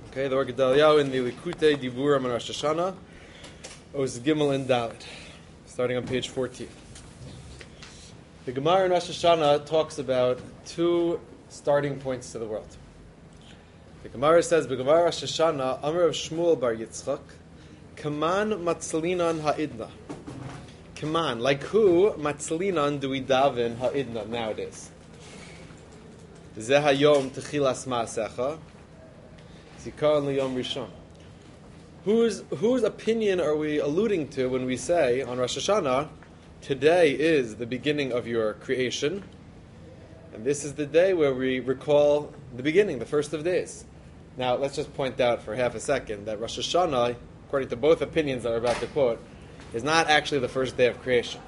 Okay, the Or Gedaliyahu in the Likutei Divurim on Rosh Hashanah, Oz Gimel and Dalet, starting on page 14. The Gemara in Rosh Hashanah talks about two starting points to the world. The Gemara says, "B'Gemara Rosh Hashanah, Amar of Shmuel Bar Yitzchak, Kaman Matzlinan Ha'idna." Kaman, like who Matzlinan do we daven Ha'idna nowadays? Zeh Hayom Techilas Ma'asecha. Zikaron Liyom Rishon. Whose opinion are we alluding to when we say on Rosh Hashanah, today is the beginning of your creation, and this is the day where we recall the beginning, the first of days. Now, let's just point out for half a second that Rosh Hashanah, according to both opinions that we're about to quote, is not actually the first day of creation.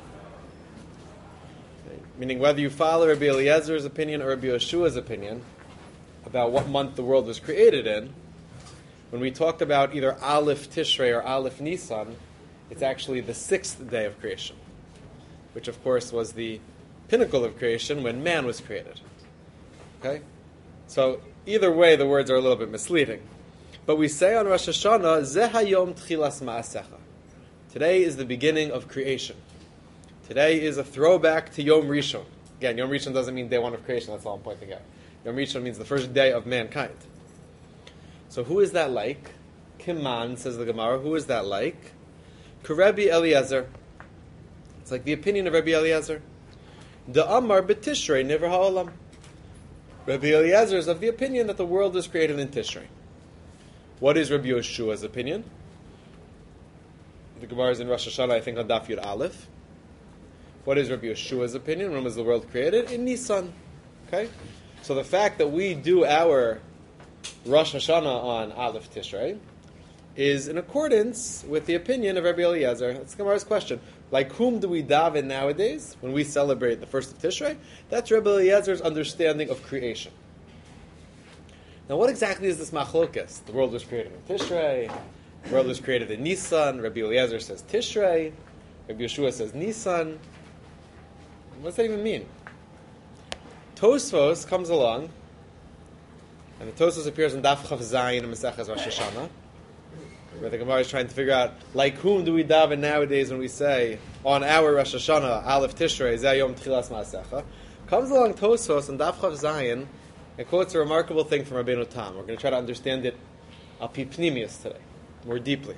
Meaning, whether you follow Rabbi Eliezer's opinion or Rabbi Yeshua's opinion about what month the world was created in, when we talked about either Aleph Tishrei or Aleph Nisan, it's actually the sixth day of creation, which of course was the pinnacle of creation when man was created. Okay? So either way, the words are a little bit misleading. But we say on Rosh Hashanah, Zeh Hayom Tchilas Ma'asecha. Today is the beginning of creation. Today is a throwback to Yom Rishon. Again, Yom Rishon doesn't mean day one of creation, that's all I'm pointing out. Yom Rishon means the first day of mankind. So who is that like? Kiman, says the Gemara, who is that like? Rabbi Eliezer. It's like the opinion of Rabbi Eliezer. The Amar b'Tishrei Nivra ha'olam. Rabbi Eliezer is of the opinion that the world was created in Tishrei. What is Rabbi Yeshua's opinion? The Gemara is in Rosh Hashanah, I think, on Daf Yud Aleph. What is Rabbi Yeshua's opinion? When was the world created? In Nisan. Okay? So the fact that we do our Rosh Hashanah on Aleph Tishrei is in accordance with the opinion of Rabbi Eliezer. That's Gemara's question. Like whom do we daven nowadays when we celebrate the first of Tishrei? That's Rabbi Eliezer's understanding of creation. Now what exactly is this machlokas? The world was created in Tishrei. The world was created in Nisan. Rabbi Eliezer says Tishrei. Rabbi Yeshua says Nisan. What's that even mean? Tosfos comes along, and the Tosfos appears in Daf Chav Zayin in Maseches Rosh Hashanah, where the Gemara is trying to figure out, like whom do we daven nowadays when we say, on our Rosh Hashanah, Aleph Tishrei, Zeh Yom Tchilas Ma'asecha. Comes along Tosfos in Daf Chav Zayin and quotes a remarkable thing from Rabbeinu Tam. We're going to try to understand it al pi pnimius today, more deeply.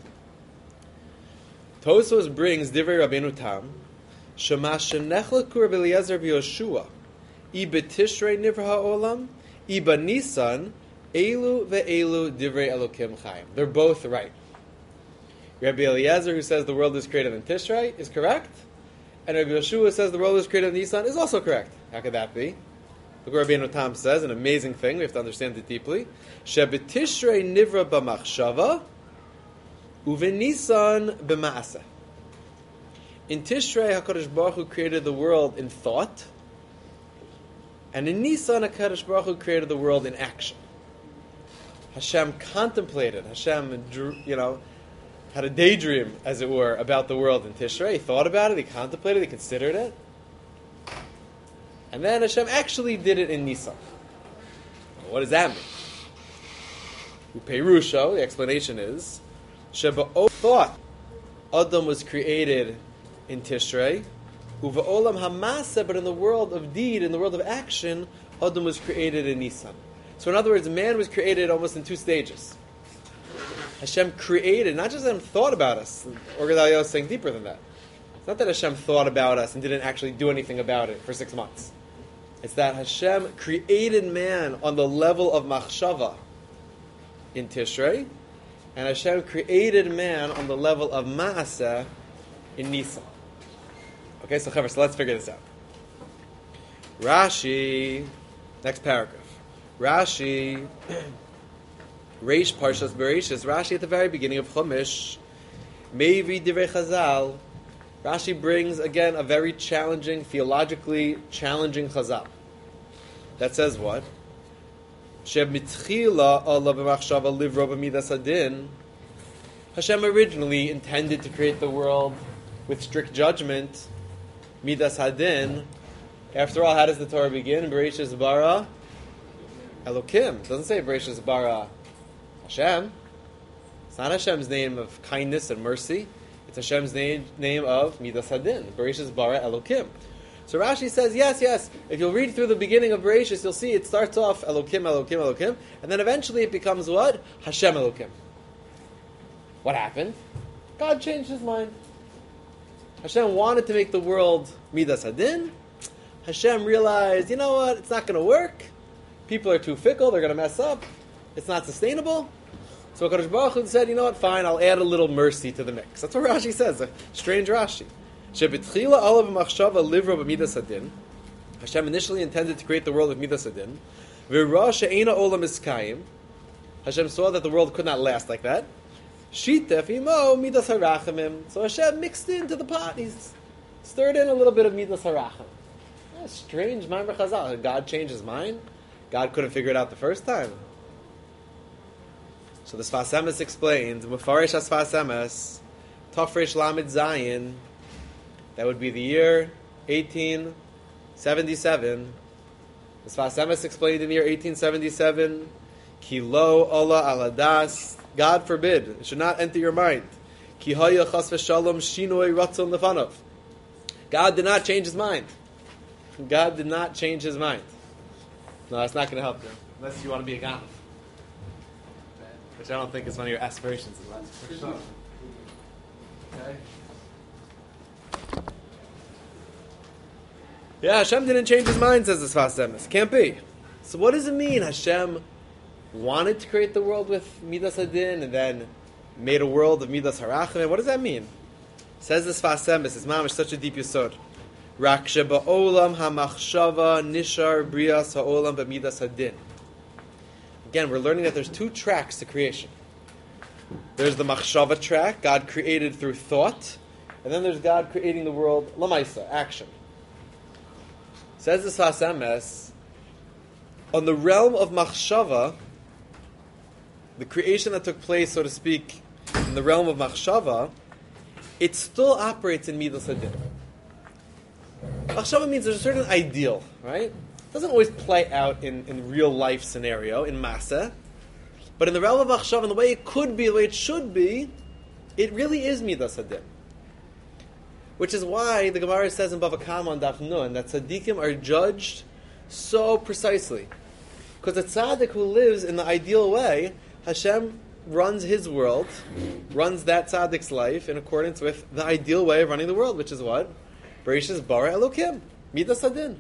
Tosfos brings Divrei Rabbeinu Tam, Shema Shenechlaku Rabbi Eliezer v'Yoshua, I b'Tishrei Nivra ha'olam, I b'Nisan, Elu ve'elu Divrei Elokim Chaim. They're both right. Rabbi Eliezer, who says the world is created in Tishrei, is correct, and Rabbi Yeshua says the world is created in Nisan is also correct. How could that be? Look what Rabbeinu Tam says, an amazing thing, we have to understand it deeply. She'b'Tishrei Nivra b'machshava, uve'Nisan b'ma'aseh. In Tishrei, HaKadosh Baruch Hu created the world in thought, and in Nisan, HaKadosh Baruch Hu created the world in action. Hashem contemplated, Hashem, had a daydream, as it were, about the world in Tishrei. He thought about it, he contemplated, he considered it. And then Hashem actually did it in Nisan. What does that mean? Upeirusho, the explanation is, Sheba'o thought Adam was created in Tishrei, Uva'olam Hamasa, but in the world of deed, in the world of action, Adam was created in Nisan. So in other words, man was created almost in two stages. Hashem created, not just Hashem thought about us. Or Gedaliyahu is saying deeper than that. It's not that Hashem thought about us and didn't actually do anything about it for 6 months. It's that Hashem created man on the level of machshava in Tishrei, and Hashem created man on the level of ma'aseh in Nisan. Okay, so let's figure this out. Rashi, next paragraph. Rashi, Reish Parshas Bereshis, Rashi at the very beginning of Chumash, Mevi Divrei Chazal, Rashi brings, again, a very challenging, theologically challenging Chazal. That says what? Shemitchila Allah b'machshava livro b'midas hadin. Hashem originally intended to create the world with strict judgment, midas hadin. After all, how does the Torah begin? Bereshis bara Elokim. It doesn't say Bereshis bara Hashem. It's not Hashem's name of kindness and mercy. It's Hashem's name of Midas Hadin, Bereshis bara Elokim. So Rashi says, yes. If you'll read through the beginning of Bereshis, you'll see it starts off Elokim, Elokim, Elokim, and then eventually it becomes what? Hashem Elokim. What happened? God changed his mind. Hashem wanted to make the world Midas Hadin. Hashem realized, you know what? It's not going to work. People are too fickle. They're going to mess up. It's not sustainable. So HaKadosh Baruch Hu said, you know what? Fine, I'll add a little mercy to the mix. That's what Rashi says. A strange Rashi. Shebetchila olav machshava livra b'midas hadin. Hashem initially intended to create the world with midas hadin. V'ra she'ena olam iskayim. Hashem saw that the world could not last like that. Shitef imo midas harachamim. So Hashem mixed into the pot. He's stirred in a little bit of midas haracham. Strange Ma'amer Chazal. God changed his mind? God couldn't figure it out the first time. So the Sfas Emes explains, Mufarish HaSfas Emes, Tafresh Lamed Zayin, that would be the year 1877. The Sfas Emes explained in the year 1877, Ki lo ola aladas, God forbid, it should not enter your mind. Ki haya chas v'shalom shinoi ratzon lefanav. God did not change his mind. God did not change his mind. No, that's not going to help you, unless you want to be a Ganav. Which I don't think is one of your aspirations in life, for sure. Okay? Yeah, Hashem didn't change his mind, says the Sfas Emes. Can't be. So what does it mean? Hashem wanted to create the world with Midas Hadin and then made a world of Midas Harachim. What does that mean? Says the Sfas Emes, it's mamish such a deep yesod. Rak sheba'olam hamachshava nishar brias ha'olam b'midas hadin. Again, we're learning that there's two tracks to creation. There's the machshava track, God created through thought, and then there's God creating the world lamaisa, action. Says the Sfas Emes, on the realm of machshava, the creation that took place, so to speak, in the realm of machshava, it still operates in midas hadin. Machshava means there's a certain ideal, right? It doesn't always play out in real life scenario, in masa. But in the realm of machshava, and the way it could be, the way it should be, it really is midas hadin. Which is why the Gemara says in Bava Kama on Daf Nun that tzaddikim are judged so precisely. Because a tzaddik who lives in the ideal way, Hashem runs his world, runs that tzaddik's life in accordance with the ideal way of running the world, which is what? Bereshis bara Elokim, midas hadin.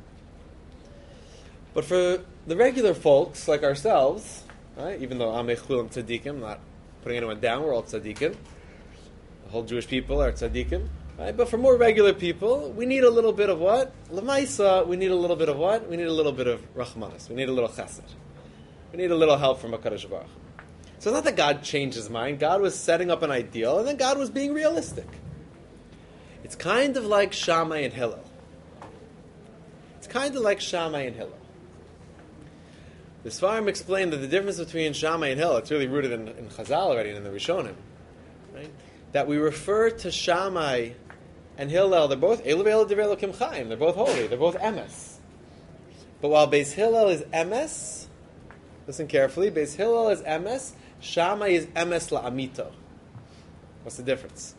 But for the regular folks like ourselves, right, even though I'm echulam tzaddikim, not putting anyone down, we're all tzaddikim. The whole Jewish people are tzaddikim. Right? But for more regular people, we need a little bit of what? Lamaisa, we need a little bit of what? We need a little bit of rachmanis. We need a little chesed. We need a little help from HaKadosh Baruch Hu. So it's not that God changed his mind. God was setting up an ideal, and then God was being realistic. It's kind of like Shammai and Hillel. It's kind of like Shammai and Hillel. The Sfarim explained that the difference between Shammai and Hillel, it's really rooted in Chazal already and in the Rishonim, right? That we refer to Shammai and Hillel, they're both Elu Ve'elu Divrei Elokim Chaim, they're both holy, they're both emes. But while Beis Hillel is emes, listen carefully, Beis Hillel is emes, Shammai is emes la'amito. What's the difference?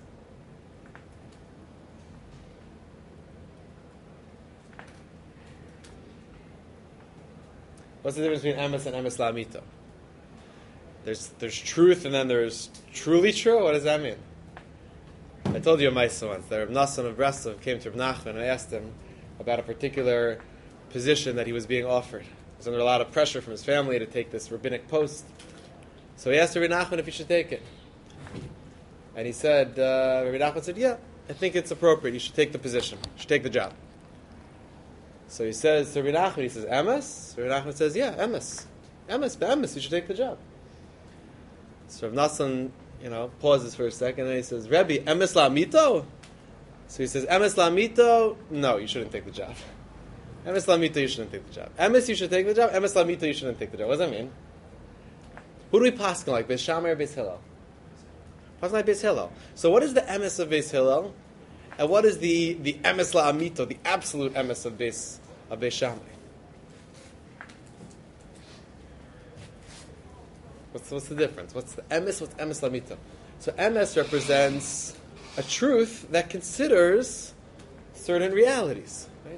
What's the difference between emes and emes la'amito? There's truth and then there's truly true? What does that mean? I told you a Maisa once. The Rav Nassan of Breslov came to Rav Nachman and I asked him about a particular position that he was being offered. He was under a lot of pressure from his family to take this rabbinic post. So he asked Rav Nachman if he should take it. And he said, Rav Nachman said, yeah, I think it's appropriate. You should take the position. You should take the job. So he says to Rav Nachman, he says, emes? Rav Nachman says, yeah, emes. Emes, you should take the job. So Rav Nassan, pauses for a second, and he says, Rebbe, emes la'amito? So he says, emes la'amito? No, you shouldn't take the job. Emes la'amito, you shouldn't take the job. Emes, you should take the job. Emes la'amito, you shouldn't take the job. What does that mean? Who do we paskin like, Beis Shammai or Beis Hillel? Paskin like Beis Hillel. So what is the emes of Beis Hillel? And what is the emes la'amito, the absolute emes of Beis Shammai? What's the difference? What's the emes? What's emes lamito? So emes represents a truth that considers certain realities. Right?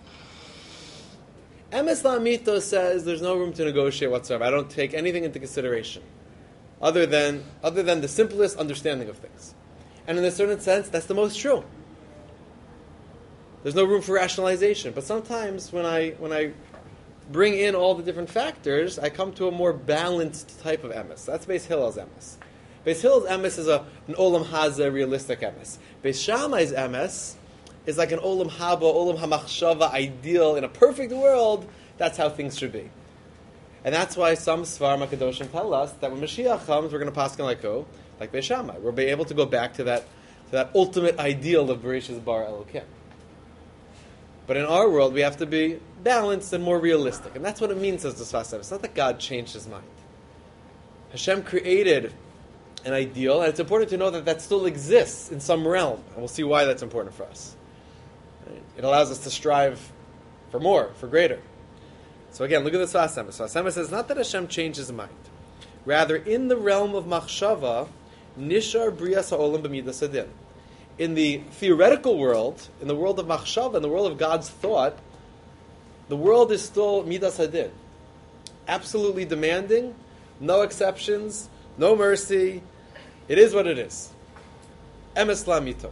Emes lamito says there's no room to negotiate whatsoever. I don't take anything into consideration, other than the simplest understanding of things. And in a certain sense, that's the most true. There's no room for rationalization. But sometimes when I bring in all the different factors, I come to a more balanced type of emes. That's Beis Hillel's emes. Beis Hillel's emes is an olam hazeh, realistic emes. Beis Shammai's emes is like an olam haba, olam hamachshava, ideal. In a perfect world, that's how things should be. And that's why some Sfarim HaKadoshim tell us that when Mashiach comes, we're going to paskin like who? Like Beis Shammai. We'll be able to go back to that ultimate ideal of Bereshis Bara Elokim. But in our world, we have to be balanced and more realistic. And that's what it means, says the Sfas Emes. It's not that God changed his mind. Hashem created an ideal, and it's important to know that that still exists in some realm. And we'll see why that's important for us. It allows us to strive for more, for greater. So again, look at the Sfas Emes. Sfas Emes says, not that Hashem changed his mind. Rather, in the realm of Machshava, Nishar Brias HaOlam B'midas Hadin. In the theoretical world, in the world of Machshava, in the world of God's thought, the world is still Midas Hadin. Absolutely demanding, no exceptions, no mercy. It is what it is. Emes lamito.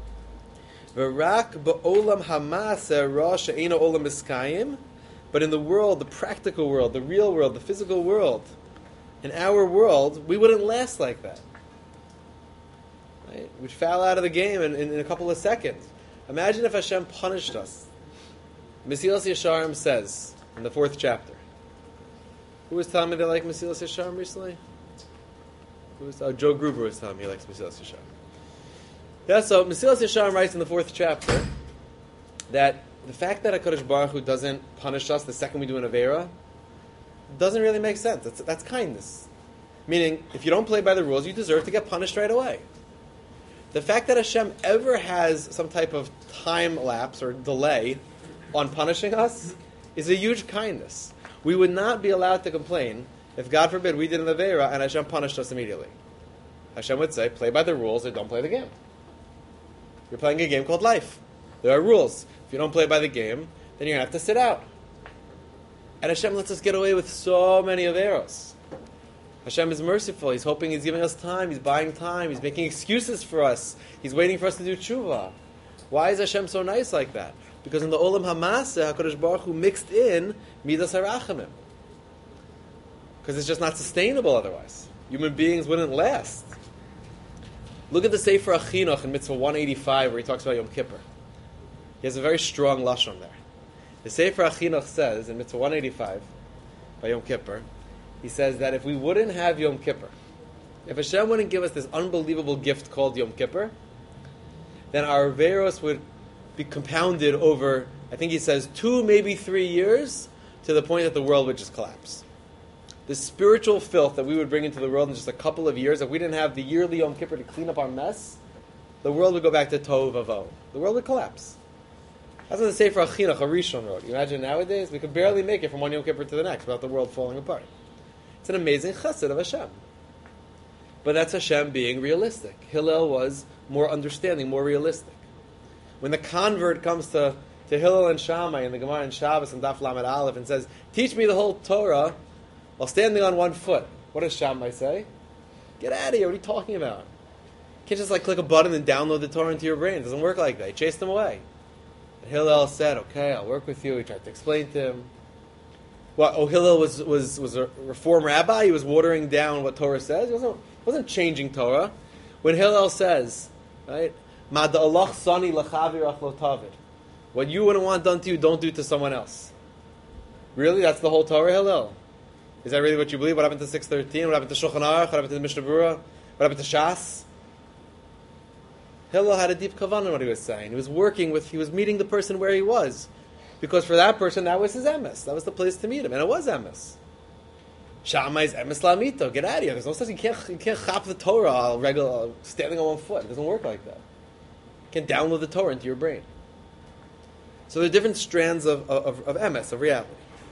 V'rak ba'olam hamaseh ra she'ena olam miskayim. But in the world, the practical world, the real world, the physical world, in our world, we wouldn't last like that. Right? We'd fall out of the game in a couple of seconds. Imagine if Hashem punished us. Mesilas Yesharim says in the 4th chapter. Who was telling me they like Mesilas Yesharim recently? Joe Gruber was telling me he likes Mesilas Yesharim. Yeah, so Mesilas Yesharim writes in the 4th chapter that the fact that HaKadosh Baruch Hu doesn't punish us the second we do an Aveira doesn't really make sense. That's kindness. Meaning, if you don't play by the rules, you deserve to get punished right away. The fact that Hashem ever has some type of time lapse or delay on punishing us is a huge kindness. We would not be allowed to complain if, God forbid, we did an Aveira and Hashem punished us immediately. Hashem would say, play by the rules or don't play the game. You're playing a game called life. There are rules. If you don't play by the game, then you're going to have to sit out. And Hashem lets us get away with so many Aveiros. Hashem is merciful. He's hoping He's giving us time. He's buying time. He's making excuses for us. He's waiting for us to do tshuva. Why is Hashem so nice like that? Because in the Olam Hamaseh, HaKadosh Baruch Hu mixed in Midas HaRachamim. Because it's just not sustainable otherwise. Human beings wouldn't last. Look at the Sefer Achinuch in Mitzvah 185 where he talks about Yom Kippur. He has a very strong lashon there. The Sefer Achinuch says in Mitzvah 185 by Yom Kippur, he says that if we wouldn't have Yom Kippur, if Hashem wouldn't give us this unbelievable gift called Yom Kippur, then our Averos would be compounded over, I think he says, 2, maybe 3 years, to the point that the world would just collapse. The spiritual filth that we would bring into the world in just a couple of years, if we didn't have the yearly Yom Kippur to clean up our mess, the world would go back to Tohu Vavohu. The world would collapse. That's what the Sefer Achinuch, Harishon, wrote. You imagine nowadays, we could barely make it from one Yom Kippur to the next without the world falling apart. It's an amazing chesed of Hashem. But that's Hashem being realistic. Hillel was more understanding, more realistic. When the convert comes to Hillel and Shammai in the Gemara in Shabbos and Daf Lamed Aleph and says, teach me the whole Torah while standing on one foot, what does Shammai say? Get out of here, what are you talking about? You can't just click a button and download the Torah into your brain. It doesn't work like that. He chased them away. And Hillel said, okay, I'll work with you. He tried to explain to him. Hillel was a Reform rabbi. He was watering down what Torah says. He wasn't changing Torah. When Hillel says, right, Ma da'alach sani l'chavir achlo tavid. What you wouldn't want done to you, don't do to someone else. Really? That's the whole Torah, Hillel? Is that really what you believe? What happened to 613? What happened to Shulchan Aruch? What happened to the Mishnah Berurah? What happened to Shas? Hillel had a deep kavanah in what he was saying. He was meeting the person where he was. Because for that person, that was his emes. That was the place to meet him. And it was emes. Shammai's emes lamito. Get out of here. There's no such thing. You can't chop the Torah standing on one foot. It doesn't work like that. You can't download the Torah into your brain. So there are different strands of emes, of reality.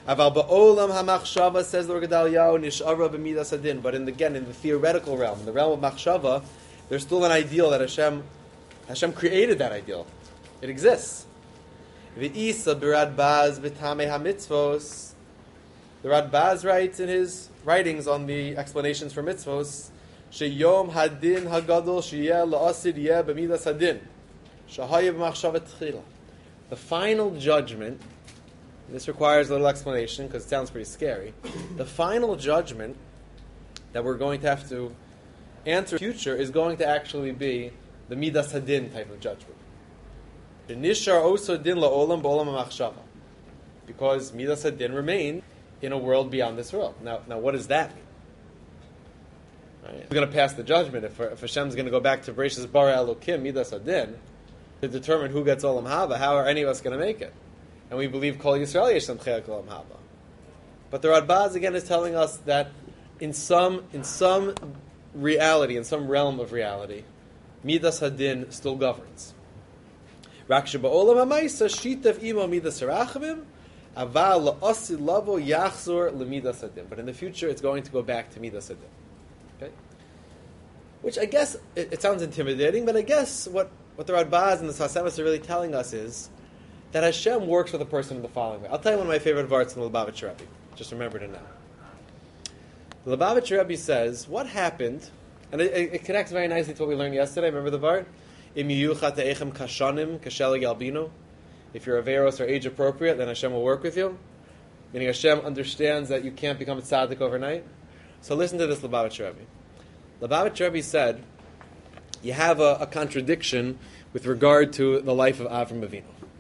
Aval ba'olam hamachshava, says the Gedaliyahu, nish'ara b'midas hadin. But in the theoretical realm, in the realm of machshava, there's still an ideal that Hashem created that ideal. It exists. V'isa b'Radbaz b'tamei hamitzvos. The Radbaz writes in his writings on the explanations for mitzvos, sheyom hadin hagadol sheyeh la'asid yeh b'midas hadin. Shahaya b'machshava tchila. The final judgment, this requires a little explanation because it sounds pretty scary. The final judgment that we're going to have to answer in the future is going to actually be the midas hadin type of judgment. The nishar oso din la'olam b'olam ha'machshava. Because midas hadin remain in a world beyond this world. Now what does that mean? Right. We're going to pass the judgment. If Hashem's going to go back to Bereshis bara Elokim midas hadin to determine who gets olam haba, how are any of us going to make it? And we believe Kol Yisrael Yeshem Chelik Olam Haba. But the Radbaz again is telling us that in some reality, in some realm of reality, Midas Hadin still governs. Rak sheba'olam ha'maisa shitav imo midas harachamim aval la'osid lavo yachzor lemidas hadin. But in the future, it's going to go back to Midas Hadin. Okay? Which I guess, it sounds intimidating, but I guess what the Radbaz and the Sfas Emes are really telling us is that Hashem works with a person in the following way. I'll tell you one of my favorite varts in the Lubavitcher Rebbe. Just remembered it now. The Lubavitcher Rebbe says, what happened, and it connects very nicely to what we learned yesterday. Remember the vart? Im yiyucha te'echem kashanim kashelig albino. If you're averos or age appropriate, then Hashem will work with you. Meaning Hashem understands that you can't become a tzaddik overnight. So listen to this Lubavitcher Rebbe. Lubavitcher Rebbe said, you have a contradiction with regard to the life of Avram Avinu.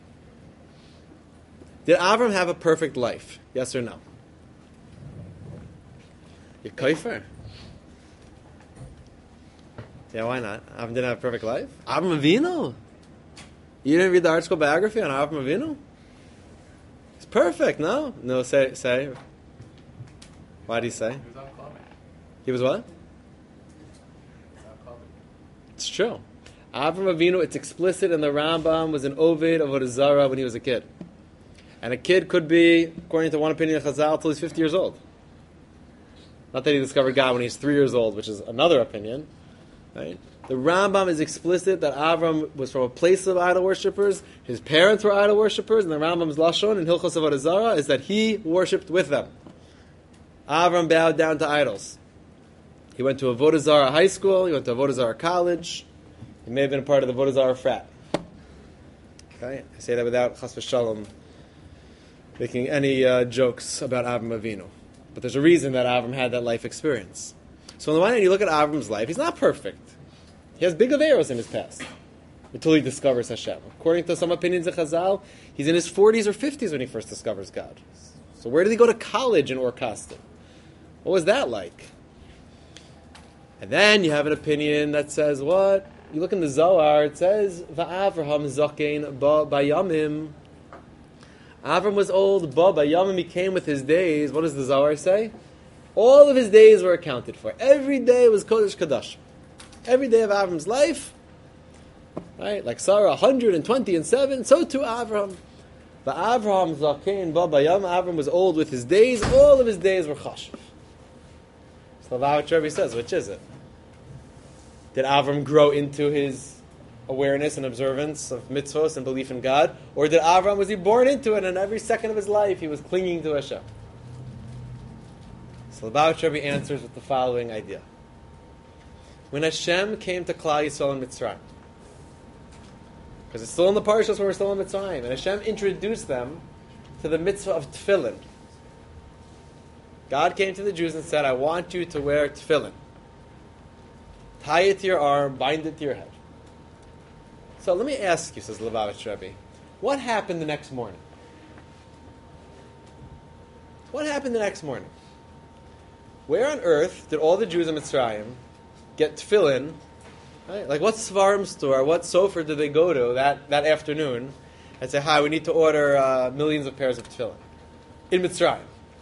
Did Avram have a perfect life? Yes or no? You're kaifer? Yeah, why not? Avram didn't have a perfect life? Avram Avinu? You didn't read the art school biography on Avram Avinu? It's perfect, no? No, say. Why did he say? He was uncommon. He was what? It's true. Avram Avinu, it's explicit in the Rambam, was an Ovid of Avodah Zarah when he was a kid. And a kid could be, according to one opinion of Chazal, till he's 50 years old. Not that he discovered God when he's 3 years old, which is another opinion. Right? The Rambam is explicit that Avram was from a place of idol worshippers. His parents were idol worshippers, and the Rambam's lashon in Hilchos Avodah Zarah is that he worshipped with them. Avram bowed down to idols. He went to Avodah Zarah high school. He went to Avodah Zarah college. He may have been a part of the Avodah Zarah frat. Okay, I say that without chas v'shalom making any jokes about Avram Avinu. But there's a reason that Avram had that life experience. So on the one hand, you look at Avram's life, he's not perfect. He has big averos in his past, until he discovers Hashem. According to some opinions of Chazal, he's in his 40s or 50s when he first discovers God. So where did he go to college in Or Kasdim? What was that like? And then you have an opinion that says, what? You look in the Zohar, it says, Va'avraham zakein ba bayamim. Avram was old, ba bayamim, he came with his days. What does the Zohar say? All of his days were accounted for. Every day was Kodesh Kadash. Every day of Avram's life, right? Like Sarah, 127, so too Avram. But Avraham zakein ba bayam, Avram was old with his days. All of his days were chashuv. So the Rebbe says, which is it? Did Avram grow into his awareness and observance of mitzvos and belief in God? Or did Avram, was he born into it, and every second of his life he was clinging to Hashem? So the Rebbe answers with the following idea. When Hashem came to Klal Yisrael in Mitzrayim, because it's still in the parashas when we're still in Mitzrayim, and Hashem introduced them to the mitzvah of tefillin. God came to the Jews and said, I want you to wear tefillin. Tie it to your arm, bind it to your head. So let me ask you, says Lubavitcher Rebbe, what happened the next morning? What happened the next morning? Where on earth did all the Jews in Mitzrayim get tefillin? Right? Like what Svarim store, what sofer did they go to that afternoon and say, hi, we need to order millions of pairs of tefillin in Mitzrayim?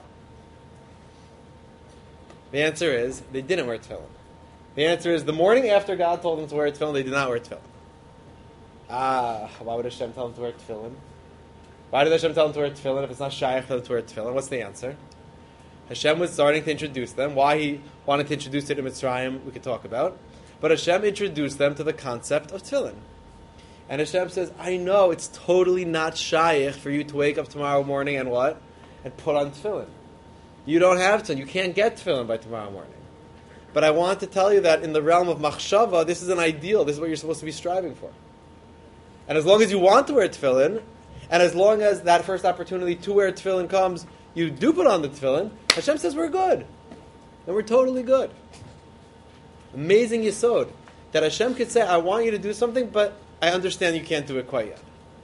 The answer is, they didn't wear tefillin. The answer is, the morning after God told them to wear tefillin, they did not wear tefillin. Why would Hashem tell them to wear tefillin? Why did Hashem tell them to wear tefillin if it's not shaykh to wear tefillin? What's the answer? Hashem was starting to introduce them. Why he wanted to introduce it in Mitzrayim, we could talk about. But Hashem introduced them to the concept of tefillin. And Hashem says, I know it's totally not shaykh for you to wake up tomorrow morning and what? And put on tefillin. You don't have to. You can't get tefillin by tomorrow morning. But I want to tell you that in the realm of machshava, this is an ideal. This is what you're supposed to be striving for. And as long as you want to wear tefillin, and as long as that first opportunity to wear tefillin comes, you do put on the tefillin, Hashem says we're good. And we're totally good. Amazing yesod. That Hashem could say, I want you to do something, but I understand you can't do it quite yet.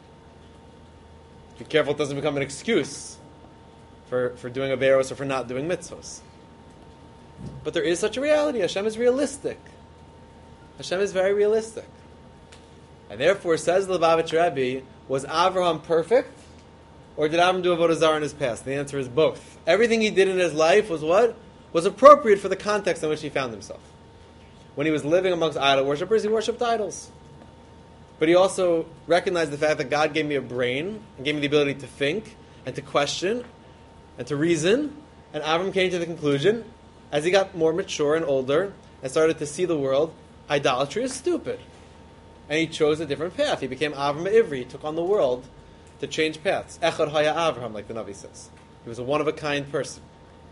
Be careful it doesn't become an excuse for doing averos or for not doing mitzvahs. But there is such a reality. Hashem is realistic. Hashem is very realistic. And therefore, says the Lubavitch Rebbe, was Avraham perfect? Or did Avraham do avodah zarah in his past? The answer is both. Everything he did in his life was what? Was appropriate for the context in which he found himself. When he was living amongst idol worshippers, he worshipped idols. But he also recognized the fact that God gave me a brain, and gave me the ability to think, and to question, and to reason. And Avraham came to the conclusion, as he got more mature and older, and started to see the world, idolatry is stupid. And he chose a different path. He became Avram Ivri. He took on the world to change paths. Echad Haya Avraham, like the Navi says. He was a one-of-a-kind person.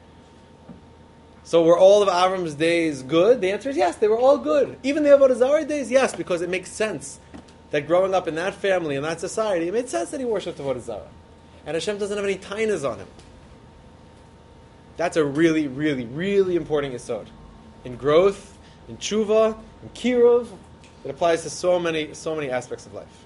So were all of Avram's days good? The answer is yes, they were all good. Even the Avodah Zarah days, yes, because it makes sense that growing up in that family, in that society, it made sense that he worshipped Avodah Zarah. And Hashem doesn't have any tainas on him. That's a really, really, really important yesod. In growth, in tshuva, in kiruv, it applies to so many aspects of life.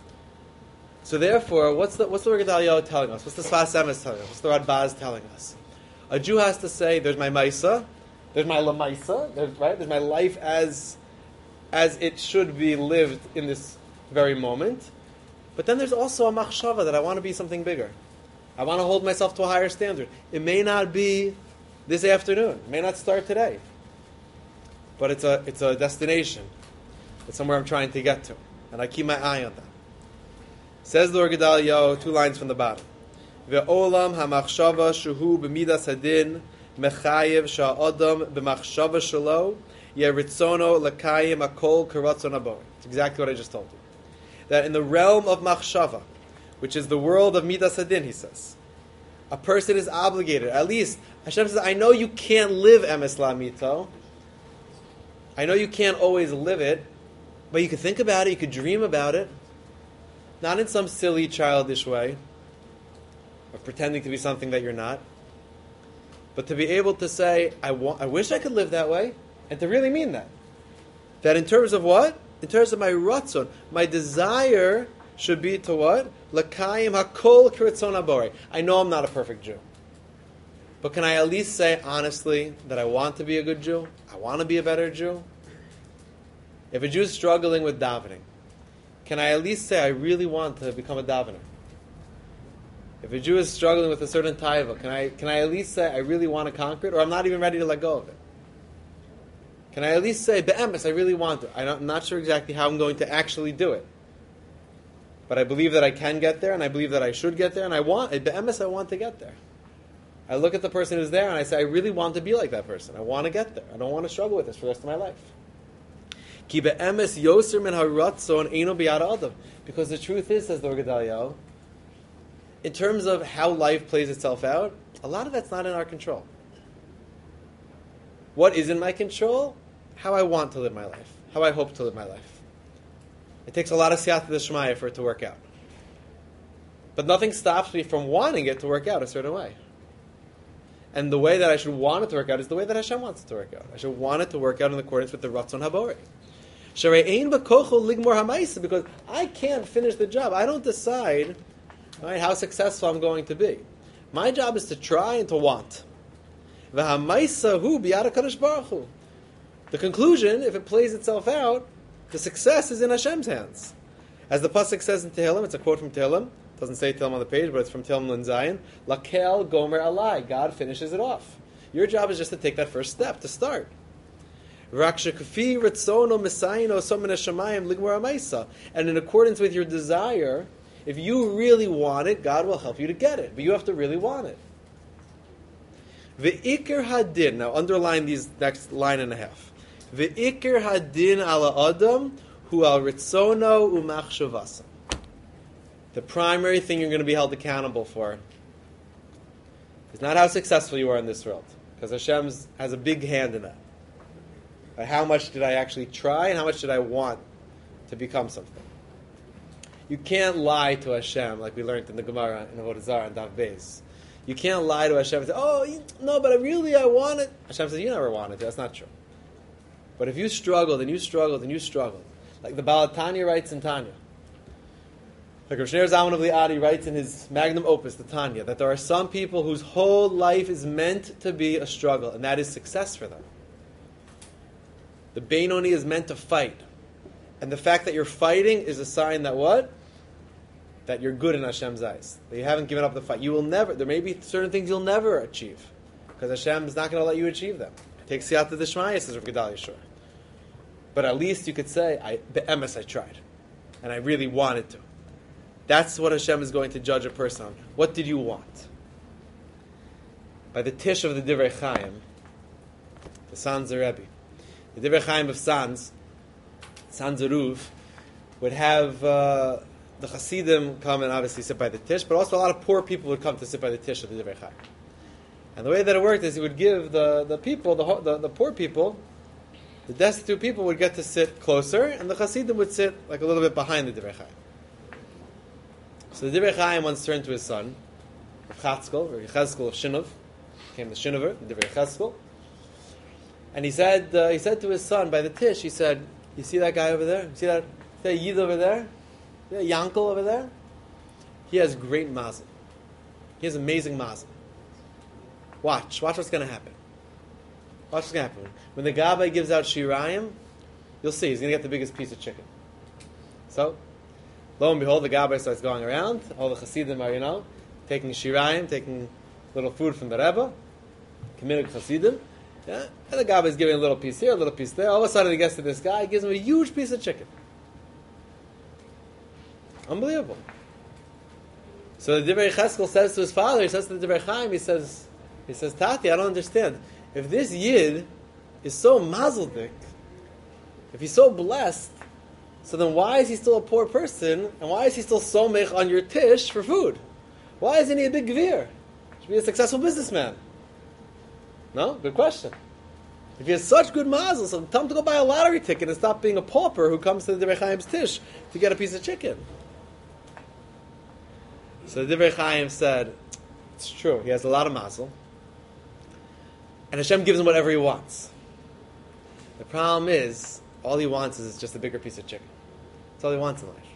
So therefore, what's the Or Gedalia telling us? What's the Sfas Emes telling us? What's the Radbaz telling us? A Jew has to say, there's my Maisa, there's my Lamaisa, there's my life as it should be lived in this very moment. But then there's also a machshava that I want to be something bigger. I want to hold myself to a higher standard. It may not be this afternoon. It may not start today. But it's a destination. It's somewhere I'm trying to get to. And I keep my eye on that. Says the Or Gedalia, 2 lines from the bottom. Ve'olam ha'machshava shuhu b'midas hadin mechayev sha'adam b'machshava shelo yeritzono l'kayim akol karatzon habo. It's exactly what I just told you. That in the realm of machshava, which is the world of midas hadin, he says, a person is obligated. At least Hashem says, I know you can't live emes la'amito. I know you can't always live it, but you could think about it, you could dream about it. Not in some silly, childish way, of pretending to be something that you're not, but to be able to say, I wish I could live that way, and to really mean that. That in terms of what? In terms of my ratzon, my desire should be to what? L'kayim hakol k'ritzon habore. I know I'm not a perfect Jew, but can I at least say honestly that I want to be a good Jew? I want to be a better Jew? If a Jew is struggling with davening, can I at least say I really want to become a davener? If a Jew is struggling with a certain taiva, can I at least say I really want to conquer it, or I'm not even ready to let go of it? Can I at least say, be'emes, I really want to? I'm not sure exactly how I'm going to actually do it. But I believe that I can get there, and I believe that I should get there, and be'emes, I want to get there. I look at the person who's there, and I say, I really want to be like that person. I want to get there. I don't want to struggle with this for the rest of my life. Ki be'emes yoser min haratzon eino biyad adam. Because the truth is, says the Or Gedalia, in terms of how life plays itself out, a lot of that's not in our control. What is in my control? How I want to live my life. How I hope to live my life. It takes a lot of siyata d'shmaya for it to work out. But nothing stops me from wanting it to work out a certain way. And the way that I should want it to work out is the way that Hashem wants it to work out. I should want it to work out in accordance with the Ratzon Habori. Because I can't finish the job. I don't decide how successful I'm going to be. My job is to try and to want. The conclusion, if it plays itself out, the success is in Hashem's hands. As the pasuk says in Tehillim, it's a quote from Tehillim. It doesn't say Tehillim on the page, but it's from Tehillim Lin Zayin. Lakel gomer alai. God finishes it off. Your job is just to take that first step, to start. And in accordance with your desire, If you really want it, God will help you to get it. But you have to really want it. Ve'ikr hadin. Now underline these next line and a half. Ve'ikr hadin ala adam hu al ritzono umachshavasa. The primary thing you're going to be held accountable for is not how successful you are in this world, because Hashem has a big hand in that. How much did I actually try, and how much did I want to become something? You can't lie to Hashem, like we learned in the Gemara in Avodah Zarah and Daf Beis. You can't lie to Hashem and say, no, but I want it. Hashem says, you never wanted it. That's not true. But if you struggled, and you struggled, and you struggled, like the Baal Tanya writes in Tanya, like Rav Shneur Zalman of Liadi writes in his magnum opus, the Tanya, that there are some people whose whole life is meant to be a struggle, and that is success for them. The Beinoni is meant to fight. And the fact that you're fighting is a sign that what? That you're good in Hashem's eyes. That you haven't given up the fight. There may be certain things you'll never achieve, because Hashem is not going to let you achieve them. Take Siyata D'Shmaya, says Rav Gedalia Shor. But at least you could say, Be'emes, I tried. And I really wanted to. That's what Hashem is going to judge a person on. What did you want? By the Tish of the Divrei Chaim, the Sanzer Rebbe, the Divrei Chaim of Sanz Aruv, would have the Hasidim come and obviously sit by the Tish, but also a lot of poor people would come to sit by the Tish of the Divrei Chaim. And the way that it worked is he would give the people, the poor people, the destitute people would get to sit closer, and the Hasidim would sit like a little bit behind the Divrei Chaim. So the Divrei Chaim once turned to his son, Rav Yechezkel of Shinov, became the Shinover, the Divrei Yechezkel, and he said to his son by the Tish, he said, you see that guy over there? You see that Yid over there? See that Yankel over there? He has great mazel. He has amazing mazel. Watch what's going to happen. Watch what's going to happen. When the Gabbai gives out Shirayim, you'll see, he's going to get the biggest piece of chicken. So, lo and behold, the Gabbai starts going around. All the Hasidim are, taking Shirayim, taking little food from the Rebbe, committed Hasidim. Yeah? And the Gabbai is giving a little piece here, a little piece there. All of a sudden he gets to this guy, he gives him a huge piece of chicken. Unbelievable. So the Divrei Cheskel says to his father, he says to the Divrei Chaim, he says, Tati, I don't understand. If this Yid is so mazeldik, if he's so blessed, so then why is he still a poor person, and why is he still somech on your tish for food? Why isn't he a big gvir? He should be a successful businessman. No? Good question. If he has such good mazel, so tell him to go buy a lottery ticket and stop being a pauper who comes to the Divrei Chaim's tish to get a piece of chicken. So the Divrei Chaim said, it's true, he has a lot of mazel, and Hashem gives him whatever he wants. The problem is, all he wants is just a bigger piece of chicken. That's all he wants in life.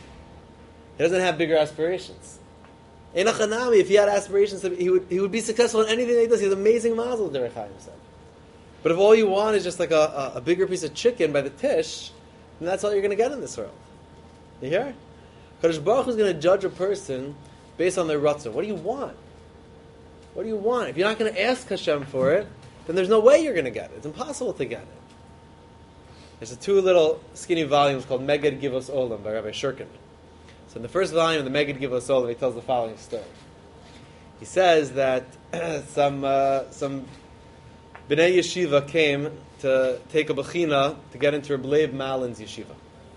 He doesn't have bigger aspirations. Enochanami, if he had aspirations, he would be successful in anything that he does. He has amazing mazel, Divrei Chaim said. But if all you want is just like a bigger piece of chicken by the tish, then that's all you're going to get in this world. You hear? Kadosh Baruch Hu is going to judge a person based on their ratzon. What do you want? What do you want? If you're not going to ask Hashem for it, then there's no way you're going to get it. It's impossible to get it. There's two little skinny volumes called Meged Givos Olam by Rabbi Shurkin. So in the first volume of the Meged Givos Olam, he tells the following story. He says that some Bnei Yeshiva came to take a bechina to get into Reb Leib Malin's yeshiva.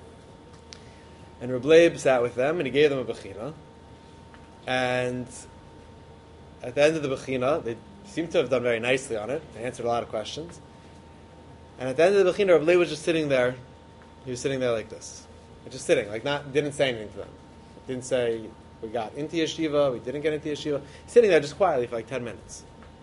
And Reb Leib sat with them, and he gave them a bechina. And at the end of the bechina, they seemed to have done very nicely on it. They answered a lot of questions. And at the end of the bechina, Reb Leib was just sitting there. He was sitting there like this. Just sitting, didn't say anything to them. Didn't say, we got into yeshiva, we didn't get into yeshiva. Sitting there just quietly for 10 minutes.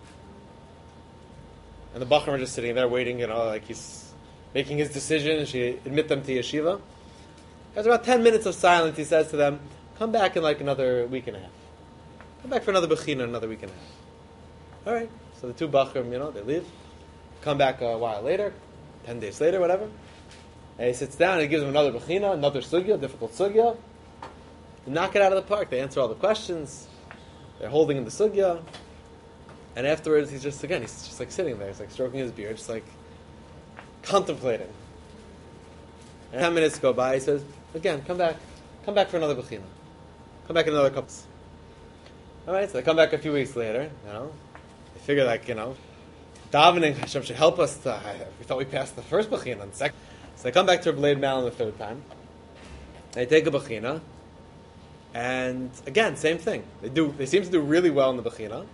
And the Bachram are just sitting there waiting, he's making his decision, and she admit them to yeshiva. After about 10 minutes of silence, he says to them, come back in another week and a half. Come back for another bechina another week and a half. All right. So the two Bachram, they leave. Come back a while later, 10 days later, whatever. And he sits down and he gives them another bechina, another sugya, difficult sugya. They knock it out of the park. They answer all the questions. They're holding in the sugya. And afterwards, he's just sitting there. He's stroking his beard, just contemplating. And 10 minutes go by. He says, again, come back for another bechina. Come back in another couple. All right, so they come back a few weeks later. They figure davening Hashem should help us. We thought we passed the first bechina and second. So they come back to Reb Leib Malin the third time. They take a bechina, and again, same thing. They seem to do really well in the bechina.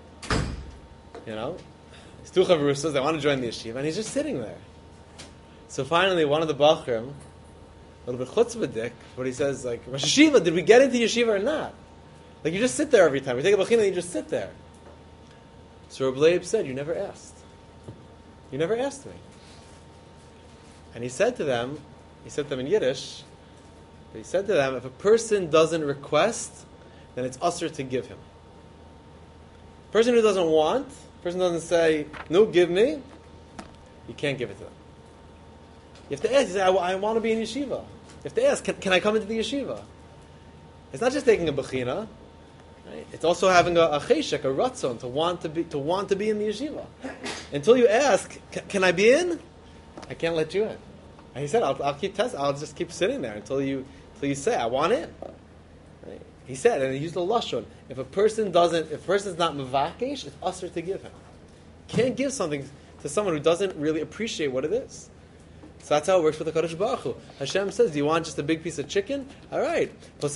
These two chavrusas, they want to join the yeshiva, and he's just sitting there. So finally, one of the bachrim, a little bit chutzpahdik, but he says, Rosh Yeshiva, did we get into yeshiva or not? You just sit there every time. We take a bechina and you just sit there. So Reb Leib said, you never asked. You never asked me. And he said to them in Yiddish, he said to them, if a person doesn't request, then it's usher to give him. A person who doesn't want, a person doesn't say, no, give me, you can't give it to them. You have to ask. You say, I want to be in yeshiva. You have to ask, can I come into the yeshiva? It's not just taking a bechina. Right? It's also having a cheshek, a ratzon, to want to be in the yeshiva. Until you ask, can I be in? I can't let you in. And he said, I'll keep testing. I'll just keep sitting there until you say, I want in. Right? He said, and he used the lashon. If a person's not mevakesh, it's usher to give him. You can't give something to someone who doesn't really appreciate what it is. So that's how it works with the Kadosh Baruch Hu. Hashem says, do you want just a big piece of chicken? All right. There's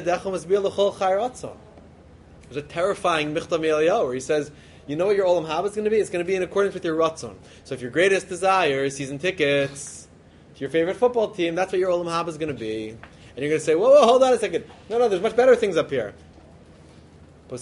a terrifying Michtav Eliyahu where he says, you know what your Olam Haba is going to be? It's going to be in accordance with your Ratzon. So if your greatest desire is season tickets to your favorite football team, that's what your Olam Haba is going to be. And you're going to say, whoa, hold on a second. No, there's much better things up here. That's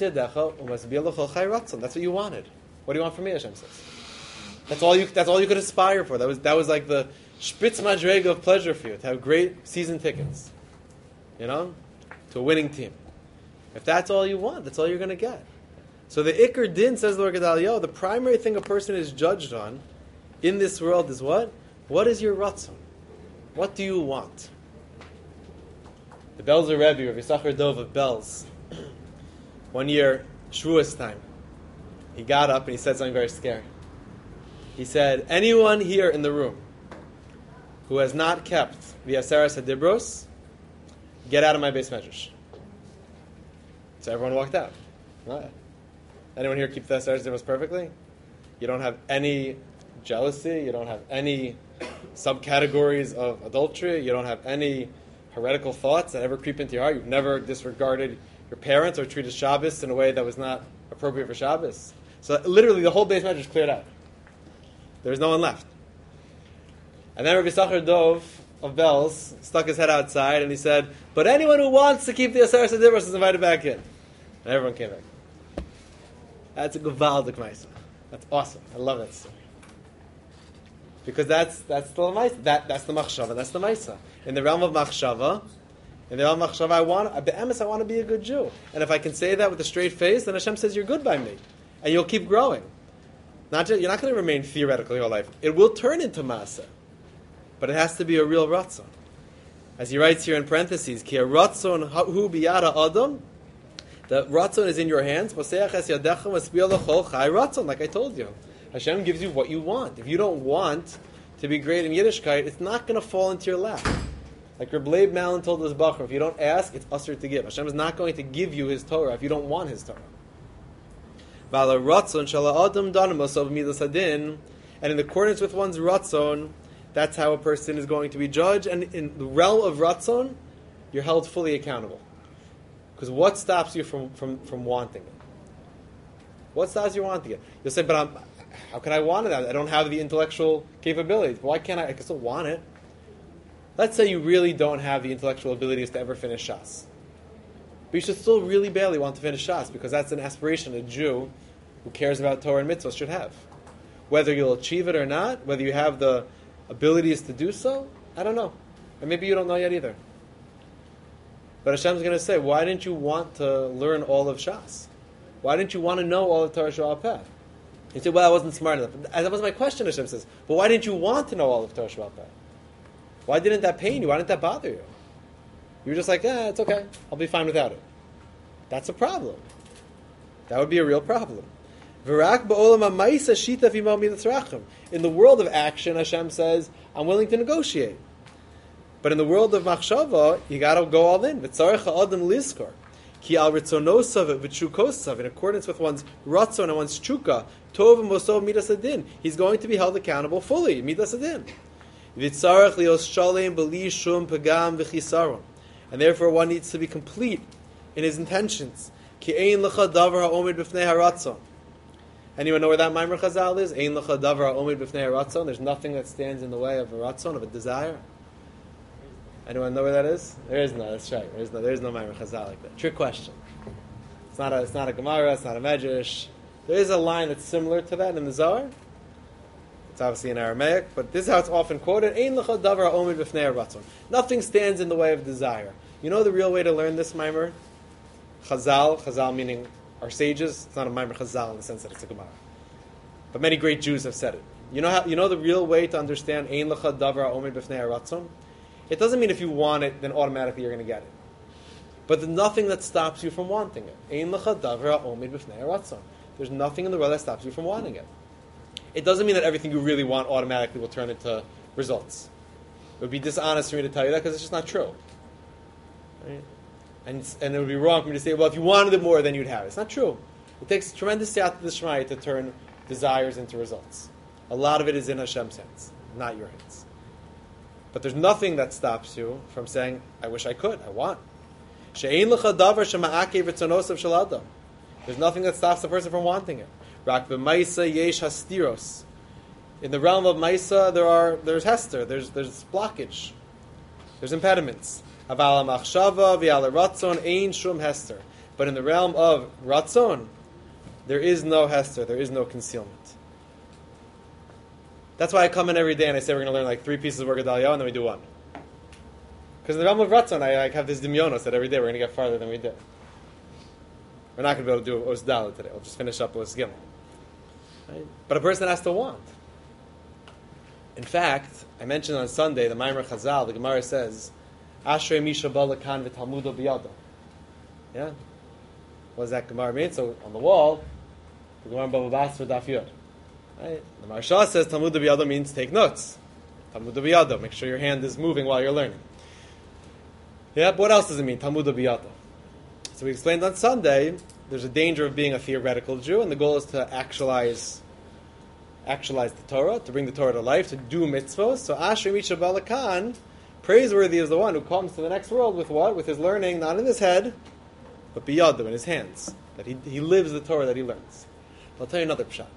what you wanted. What do you want from me, Hashem says? That's all you could aspire for. That was like the spitz madrega of pleasure for you, to have great season tickets. To a winning team. If that's all you want, that's all you're going to get. So the Iker Din, says the Lord Gedaliah, the primary thing a person is judged on in this world is what? What is your ratzon? What do you want? The Belzer Rebbe, Rav Yisachar Dov of Belz, one year, Shavuos time, he got up and he said something very scary. He said, anyone here in the room who has not kept the Aseres HaDibros, get out of my base medrash. So everyone walked out. Right. Anyone here keep the Aseres HaDibros perfectly? You don't have any jealousy. You don't have any subcategories of adultery. You don't have any heretical thoughts that ever creep into your heart. You've never disregarded your parents or treated Shabbos in a way that was not appropriate for Shabbos. So literally the whole base medrash cleared out. There was no one left. And then Rabbi Yisachar Dov of Belz stuck his head outside and he said, but anyone who wants to keep the Aseres HaDibros is invited back in. And everyone came back. That's a gewaldik ma'isa. That's awesome. I love that story. Because that's the ma'isa. That's the machshava. That's the ma'isa. In the realm of machshava, I want to be a good Jew. And if I can say that with a straight face, then Hashem says you're good by me. And you'll keep growing. You're not going to remain theoretical your life. It will turn into ma'aseh. But it has to be a real ratzon. As he writes here in parentheses, Ki ratzon hu biyada adam, the ratzon is in your hands. Like I told you. Hashem gives you what you want. If you don't want to be great in Yiddishkeit, it's not going to fall into your lap. Like Reb Leib Malin told us Bachar, if you don't ask, it's usher to give. Hashem is not going to give you His Torah if you don't want His Torah. And in accordance with one's ratzon, that's how a person is going to be judged. And in the realm of ratzon, you're held fully accountable. Because what stops you from wanting it? What stops you wanting it? You'll say, but how can I want it? I don't have the intellectual capabilities. Why can't I? I can still want it. Let's say you really don't have the intellectual abilities to ever finish Shas. But you should still really badly want to finish Shas, because that's an aspiration a Jew who cares about Torah and mitzvahs should have. Whether you'll achieve it or not, whether you have the abilities to do so, I don't know. And maybe you don't know yet either. But Hashem's going to say, why didn't you want to learn all of Shas? Why didn't you want to know all of Torah Shabbat Peh? You say, well, I wasn't smart enough. That was my question, Hashem says. But why didn't you want to know all of Torah Shabbat Peh? Why didn't that pain you? Why didn't that bother you? You were just like, it's okay. I'll be fine without it. That's a problem. That would be a real problem. In the world of action, Hashem says, I'm willing to negotiate. But in the world of machshava, you got to go all in. V'tzarech ha'adam lizkor. Ki al ritzonosav v'tshukosav, in accordance with one's ratzon and one's tshuka, tov v'mosov midas adin. He's going to be held accountable fully, midas adin. V'tzarech lios shalem b'li shum pagam v'chisaron. And therefore one needs to be complete in his intentions. Ki ein lecha davar ha'omid b'fnei haratzon. Anyone know where that Maimer Chazal is? Ein lecha davar ha'omid b'fnei haratzon. There's nothing that stands in the way of a ratzon, of a desire. Anyone know where that is? There is no. That's right. There is no Maimer Chazal like that. Trick question. It's not a Gemara. It's not a Medrash. There is a line that's similar to that in the Zohar. It's obviously in Aramaic, but this is how it's often quoted. Ein lecha davar ha'omid b'fnei haratzon. Nothing stands in the way of desire. You know the real way to learn this Maimer? Chazal meaning our sages. It's not a Maimer Chazal in the sense that it's a Gemara. But many great Jews have said it. You know the real way to understand Ein lecha davar ha'omid b'fnei haratzon? It doesn't mean if you want it, then automatically you're going to get it. But there's nothing that stops you from wanting it. Ein lecha davar ha'omid b'fnei haratzon. There's nothing in the world that stops you from wanting it. It doesn't mean that everything you really want automatically will turn into results. It would be dishonest for me to tell you that because it's just not true. Right? And it would be wrong for me to say, well, if you wanted it more, then you'd have it. It's not true. It takes tremendous siyata d'shmaya to turn desires into results. A lot of it is in Hashem's hands, not your hands. But there's nothing that stops you from saying, I wish I could, I want. She'ein lecha davar shema'akev ritzonosav shel adam. There's nothing that stops the person from wanting it. Rak b'maisa yesh hastiros. In the realm of Maisa, there's hester, there's blockage, there's impediments. Aval machshava v'al ratzon ein shum hester. But in the realm of ratzon, there is no hester, there is no concealment. That's why I come in every day and I say we're going to learn like 3 pieces of Word Gedaliah and then we do 1. Because in the realm of ratzon, I have this dimyonos that every day we're going to get farther than we did. We're not going to be able to do Os Dalet today. We'll just finish up Os Gimel. Right? But a person has to want. In fact, I mentioned on Sunday, the Maimer Chazal, the Gemara says, Ashrei Misha Balakan v'Talmudo biyado. Yeah? What does that Gemara mean? So on the wall, the Gemara Bava Basra Daf Yud. Right? The Maharsha says Talmudo biyado means take notes. Talmudo biyado, make sure your hand is moving while you're learning. Yeah, but what else does it mean? Talmudo biyado. So we explained on Sunday, there's a danger of being a theoretical Jew, and the goal is to actualize the Torah, to bring the Torah to life, to do mitzvahs. So Ashrei Misha Balakan, praiseworthy is the one who comes to the next world with what? With his learning, not in his head, but biyado, in his hands. That he lives the Torah that he learns. I'll tell you another pshat.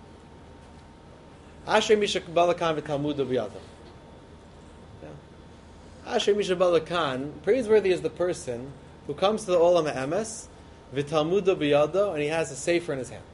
Ashrei Misha Balakan v'Talmudo biyado. Ashrei Misha Balakan, praiseworthy is the person who comes to the Olam HaEmes, v'Talmudo biyado, and he has a sefer in his hand.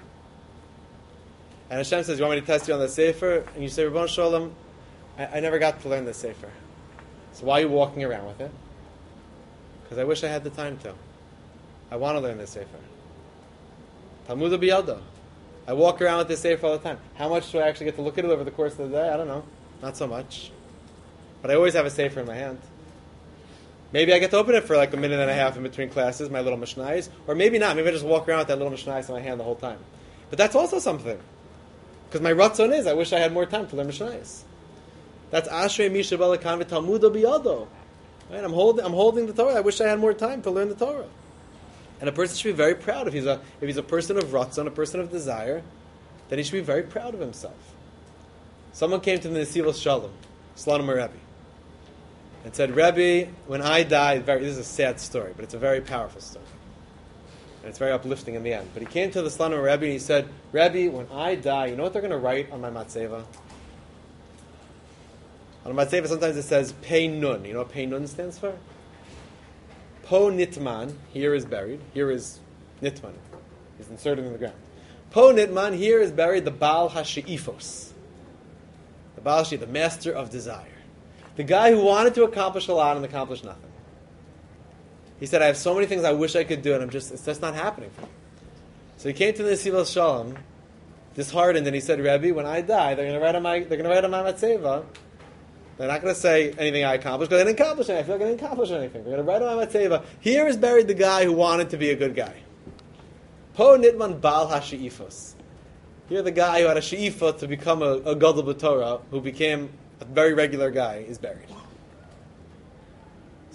And Hashem says, you want me to test you on the sefer? And you say, Ribbon Shalom, I never got to learn this sefer. So why are you walking around with it? Because I wish I had the time to. I want to learn this sefer. Talmudo biyado. I walk around with this sefer all the time. How much do I actually get to look at it over the course of the day? I don't know. Not so much. But I always have a sefer in my hand. Maybe I get to open it for like 1.5 minutes in between classes, my little mishnayos. Or maybe not. Maybe I just walk around with that little mishnayos in my hand the whole time. But that's also something. Because my ratzon is, I wish I had more time to learn mishnayos. That's Ashrei Misha Balakan v'Talmudo biyado. Right? I'm holding the Torah. I wish I had more time to learn the Torah. And a person should be very proud. If he's a person of ratzon, a person of desire, then he should be very proud of himself. Someone came to the Nesivos Shalom, Slonim Rebbe, and said, Rebbe, when I die, this is a sad story, but it's a very powerful story. And it's very uplifting in the end. But he came to the Slonim Rebbe and he said, Rebbe, when I die, you know what they're going to write on my matzeva? On the matzeva sometimes it says Pei Nun. You know what Pei Nun stands for? Po Nitman, here is buried. Here is Nitman. He's inserted in the ground. Po Nitman, here is buried the Baal HaShe'ifos. The Baal HaShe'ifos, the master of desire. The guy who wanted to accomplish a lot and accomplished nothing. He said, I have so many things I wish I could do, and it's just not happening for me. So he came to the Nesivos Shalom, disheartened, and he said, Rebbe, when I die, they're going to write on my matzeva. They're not going to say anything I accomplished, because I didn't accomplish anything. I feel like I didn't accomplish anything. They're going to write on my matzeva, here is buried the guy who wanted to be a good guy. Po Nitman Baal HaShe'ifos. Here the guy who had a she'ifah to become a Gadol B'Torah, who became a very regular guy, is buried.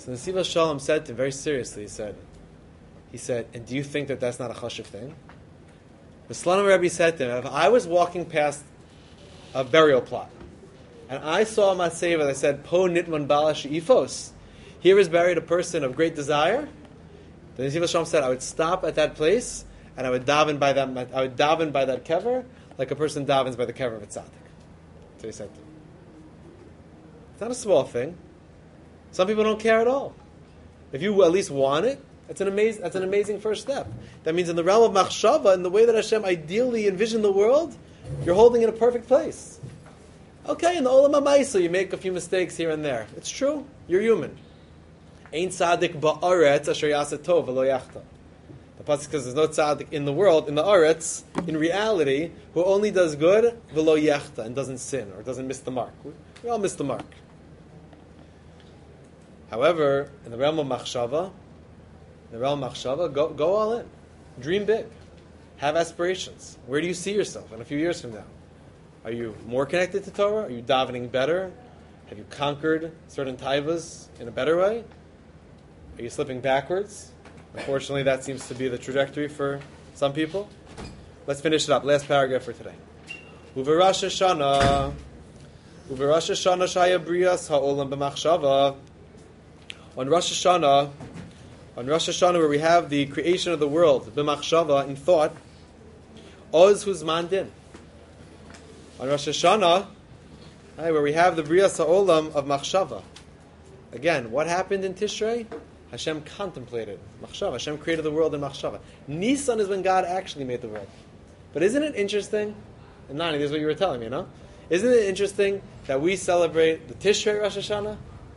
So Nesiv Shalom said to him very seriously, he said, and do you think that that's not a chashuv thing? The Slonim Rebbe said to him, if I was walking past a burial plot, and I saw a matzeva that said, Po nitman bala she'ifos, here is buried a person of great desire, the Nesiv Shalom said, I would stop at that place, and I would daven by that kever, like a person davens by the kever of a tzaddik. So he said to him. It's not a small thing. Some people don't care at all. If you at least want it, that's an amazing first step. That means in the realm of machshava, in the way that Hashem ideally envisioned the world, you're holding in a perfect place. Okay, in the olam ha'maisa, you make a few mistakes here and there. It's true. You're human. Ein tzaddik ba'aretz asher yaseh tov v'lo yachta. The pasuk says there's no tzaddik in the world, in the aretz, in reality, who only does good v'lo yachta, and doesn't sin or doesn't miss the mark. We all miss the mark. However, in the realm of machshava, go all in. Dream big. Have aspirations. Where do you see yourself in a few years from now? Are you more connected to Torah? Are you davening better? Have you conquered certain taivas in a better way? Are you slipping backwards? Unfortunately, that seems to be the trajectory for some people. Let's finish it up. Last paragraph for today. Uve Rosh Hashanah shaya brias ha'olam b'machshava. On Rosh Hashanah, where we have the creation of the world, b'machshava, in thought, oz huzman din. On Rosh Hashanah, where we have the brias ha'olam of machshava. Again, what happened in Tishrei? Hashem contemplated machshava. Hashem created the world in machshava. Nisan is when God actually made the world. But isn't it interesting? And Nani, this is what you were telling me, no? Isn't it interesting that we celebrate the Tishrei Rosh Hashanah?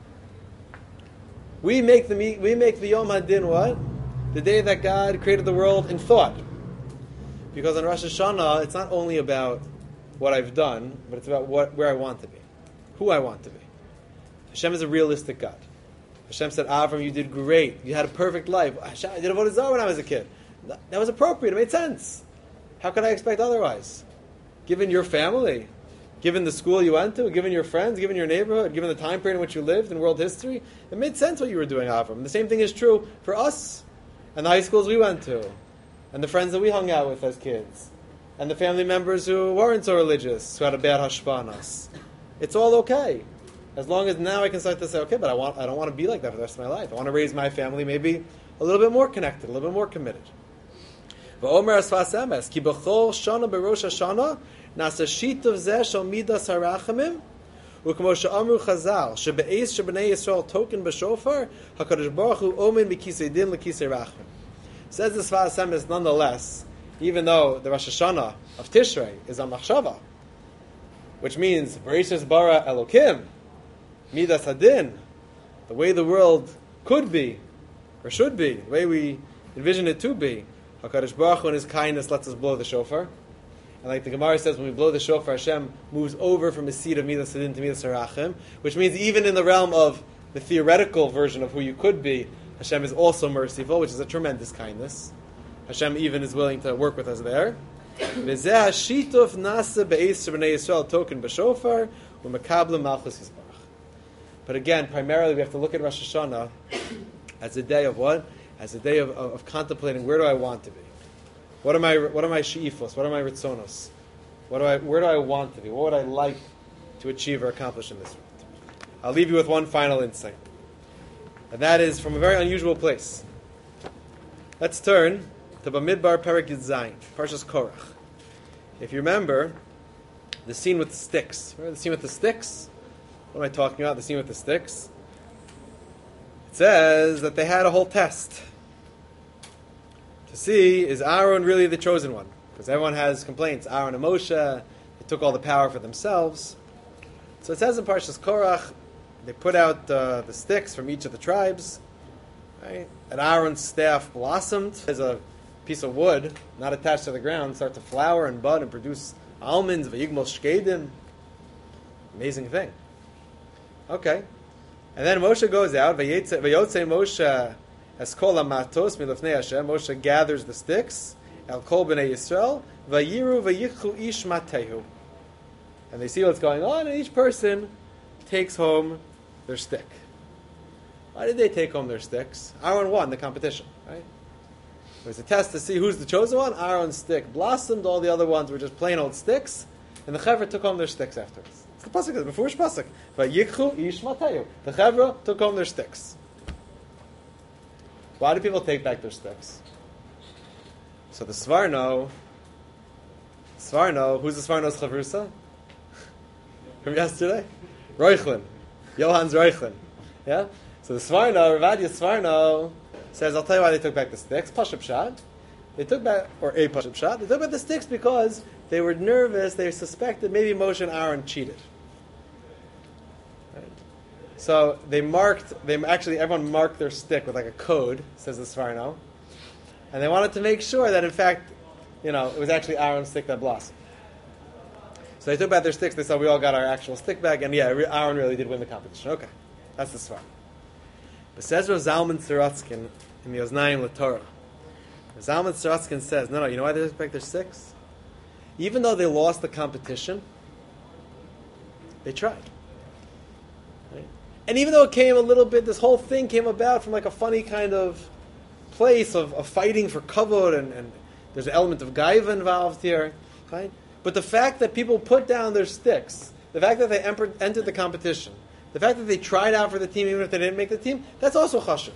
We make the Yom HaDin what? The day that God created the world in thought. Because on Rosh Hashanah, it's not only about what I've done, but it's about where I want to be, who I want to be. Hashem is a realistic God. Hashem said, Avram, you did great. You had a perfect life. I did Avodah Zarah when I was a kid. That was appropriate. It made sense. How could I expect otherwise? Given your family, given the school you went to, given your friends, given your neighborhood, given the time period in which you lived in world history, it made sense what you were doing, Avram. The same thing is true for us and the high schools we went to and the friends that we hung out with as kids and the family members who weren't so religious, who had a bad hashpah on us. It's all okay. As long as now I can start to say, okay, but I don't want to be like that for the rest of my life. I want to raise my family maybe a little bit more connected, a little bit more committed. V'omer asfas emes, ki b'chol shana b'rosh hashana, nasa shitav zeh shal midas harachamim, u'kmo she'amru chazal, she'be'ez she'b'nei Yisrael token b'shofar, HaKadosh Baruch Hu omen b'kisei din l'kisei rachmim. Says the Sfas Emes, nonetheless, even though the Rosh Hashanah of Tishrei is on Machshava, which means Bereshis bara Elokim, Midas Hadin, the way the world could be, or should be, the way we envision it to be, HaKadosh Baruch Hu in His kindness lets us blow the shofar. And like the Gemara says, when we blow the shofar, Hashem moves over from His seat of Midas Hadin to Midas Harachim, which means even in the realm of the theoretical version of who you could be, Hashem is also merciful, which is a tremendous kindness. Hashem even is willing to work with us there. But again, primarily we have to look at Rosh Hashanah as a day of what? As a day of contemplating, where do I want to be? What are my she'ifos? What are my ritzonos? Where do I want to be? What would I like to achieve or accomplish in this world? I'll leave you with one final insight. And that is from a very unusual place. Let's turn to Bamidbar Perek Yud Zayin, Parshas Korach. If you remember, the scene with the sticks. Remember the scene with the sticks? What am I talking about? The scene with the sticks? It says that they had a whole test to see, is Aaron really the chosen one? Because everyone has complaints. Aaron and Moshe, they took all the power for themselves. So it says in Parshas Korach, they put out the sticks from each of the tribes. Right? And Aaron's staff blossomed as a piece of wood, not attached to the ground, start to flower and bud and produce almonds, v'yigmol shkedim. Amazing thing. Okay. And then Moshe goes out, v'yotze Moshe es kol hamatos milofnei Hashem. Moshe gathers the sticks, el kol b'nei Yisrael, v'yiru v'yikchu ish matehu. And they see what's going on, and each person takes home their stick. Why did they take home their sticks? Aaron won the competition, right? It was a test to see who's the chosen one. Aaron's stick blossomed. All the other ones were just plain old sticks. And the Chevra took home their sticks afterwards. It's the pasuk, the Mefurish pasuk. But Yikchu ish matayu. The Chevra took home their sticks. Why do people take back their sticks? So the Svarno, who's the Svarno's Chavrusa? From yesterday? Reuchlin. Johannes Reuchlin. Yeah? So the Svarno, Ravadia Svarno, says, I'll tell you why they took back the sticks. Pashup Shad. They took back, or a Pashup Shad. They took back the sticks because they were nervous. They suspected maybe Moshe and Aaron cheated. Right? So everyone marked their stick with like a code, says the Svarno. And they wanted to make sure that in fact, it was actually Aaron's stick that blossomed. So they took back their sticks. They said, we all got our actual stick back. And yeah, Aaron really did win the competition. Okay. That's the Svarno. But says Rav Zalman Sorotzkin in the Oznaim LaTorah. Zalman Sorotzkin says, no, you know why they took back their sticks? Even though they lost the competition, they tried. Right? And even though it came a little bit, this whole thing came about from like a funny kind of place of fighting for kavod, and there's an element of gaiva involved here. Right? But the fact that people put down their sticks, the fact that they entered the competition, the fact that they tried out for the team even if they didn't make the team, that's also chashuv.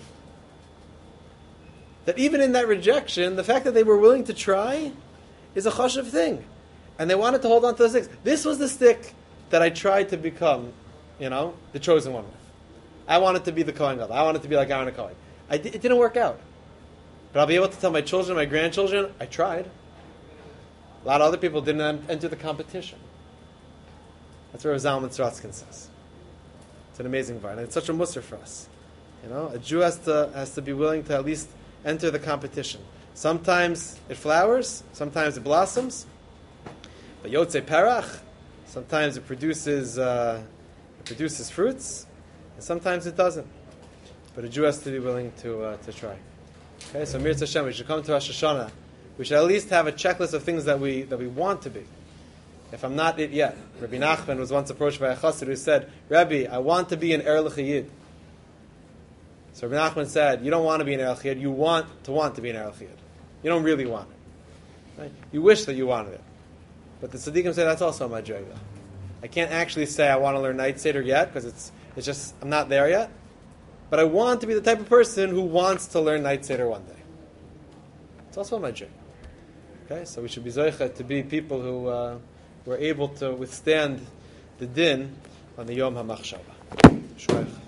That even in that rejection, the fact that they were willing to try is a chashuv thing. And they wanted to hold on to the sticks. This was the stick that I tried to become, the chosen one with. I wanted to be the Kohen Gadol. I wanted to be like Aaron Kohen. It didn't work out. But I'll be able to tell my children, my grandchildren, I tried. A lot of other people didn't enter the competition. That's what Zalman Sorotzkin says. It's an amazing part. And it's such a musar for us. A Jew has to be willing to at least enter the competition. Sometimes it flowers, sometimes it blossoms. But Yotze Perach, sometimes it produces fruits, and sometimes it doesn't. But a Jew has to be willing to try. Okay, so Mir Hashem, we should come to Rosh Hashanah. We should at least have a checklist of things that we want to be. If I'm not it yet. Rabbi Nachman was once approached by a chassid who said, Rabbi, I want to be an Er L'Chayid. So Rabbi Nachman said, you don't want to be an Er L'Chayid, you want to be an Er L'Chayid. You don't really want it. Right? You wish that you wanted it. But the tzaddikim say that's also my joy. I can't actually say I want to learn Night Seder yet, because it's just, I'm not there yet. But I want to be the type of person who wants to learn Night Seder one day. It's also my joy. Okay, so we should be zoicha to be people who are able to withstand the din on the Yom HaMachshava.